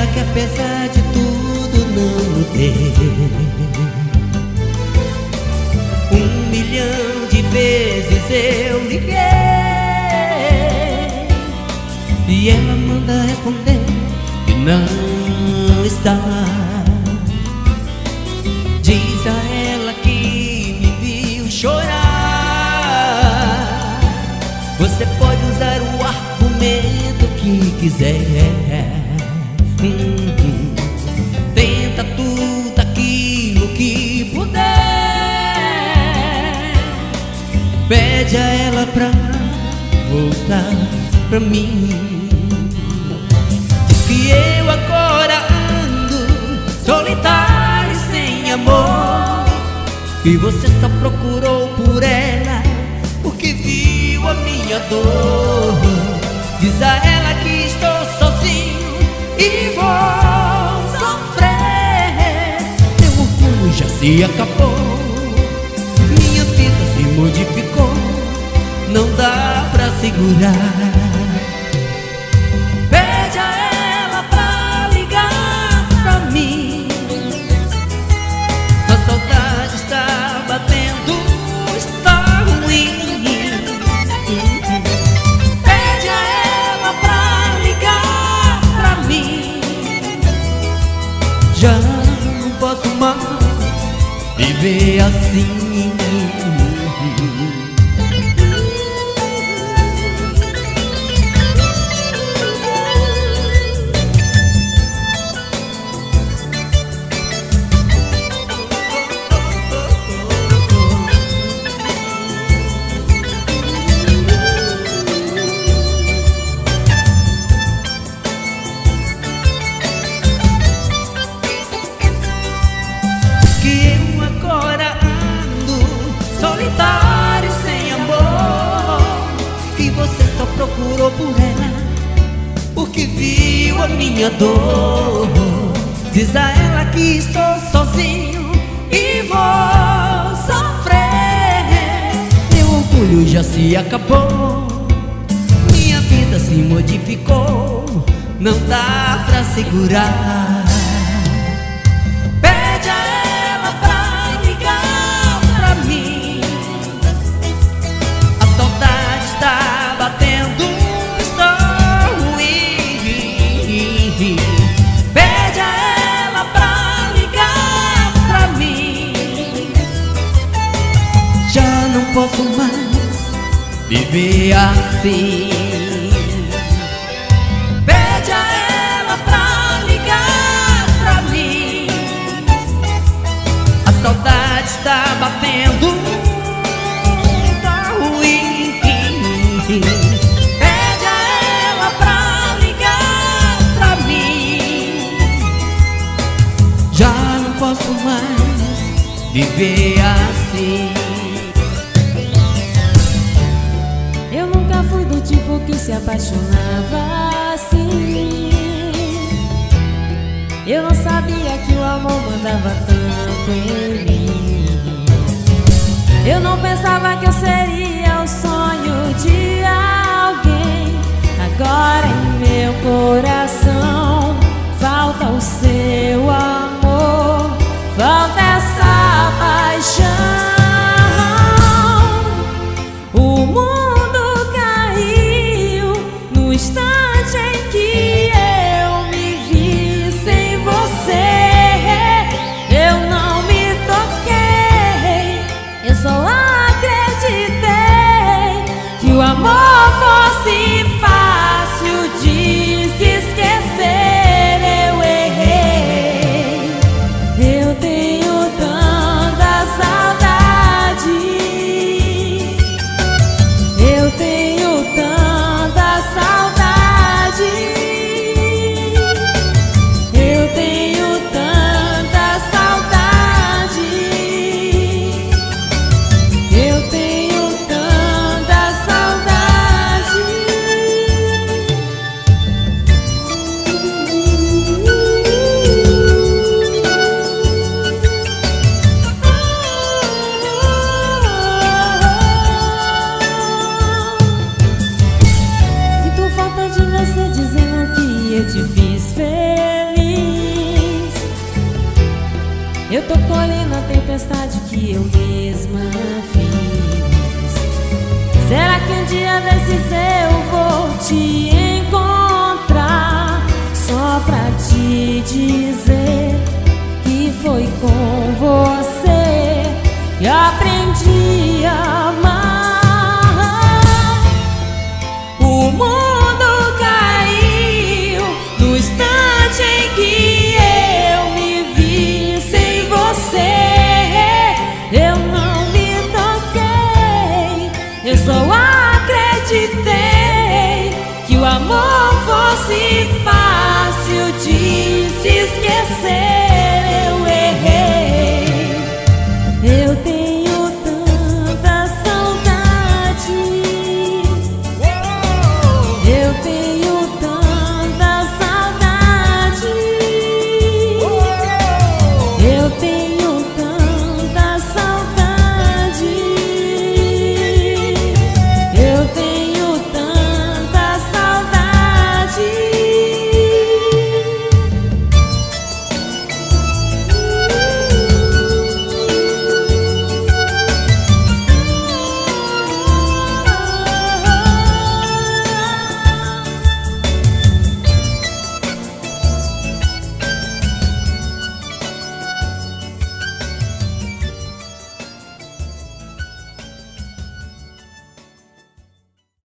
que apesar de tudo não mudei. 1.000.000 de vezes eu liguei e ela manda responder que não está. Diz a ela que me viu chorar. Você pode usar o argumento que quiser. Tenta tudo aquilo que puder. Pede a ela pra voltar pra mim. Diz que eu agora ando solitário e sem amor, que você só procurou por ela porque viu a minha dor. Diz a ela que estou sozinho e vou sofrer. Meu orgulho já se acabou, minha vida se modificou, não dá pra segurar. Pede a ela pra ligar pra mim. A saudade está batendo, está ruim. Pede a ela pra ligar pra mim. Já não posso mais viver assim. Procurou por ela porque viu a minha dor. Diz a ela que estou sozinho e vou sofrer. Meu orgulho já se acabou, minha vida se modificou, não dá pra segurar. Pede a ela pra ligar pra mim. A saudade está batendo, está ruim. Pede a ela pra ligar pra mim. Já não posso mais viver assim. Pede a ela pra ligar pra mim. A saudade está batendo, está ruim. Pede a ela pra ligar pra mim. Já não posso mais viver assim. Eu nunca fui do tipo que se apaixonava assim. Eu não sabia que o amor mandava tanto em mim. Eu não pensava que eu seria o sonho de alguém. Agora em meu coração falta o seu amor, falta essa paixão. O mundo caiu no instante em que eu me vi sem você. Eu não me toquei, eu só acreditei que o amor fosse fácil de se esquecer. Eu errei, eu tenho tanta saudade, eu tenho tanta saudade. tô colhendo a tempestade que eu mesma fiz. Será que um dia desses eu vou te encontrar, só pra te dizer que foi com você que eu aprendi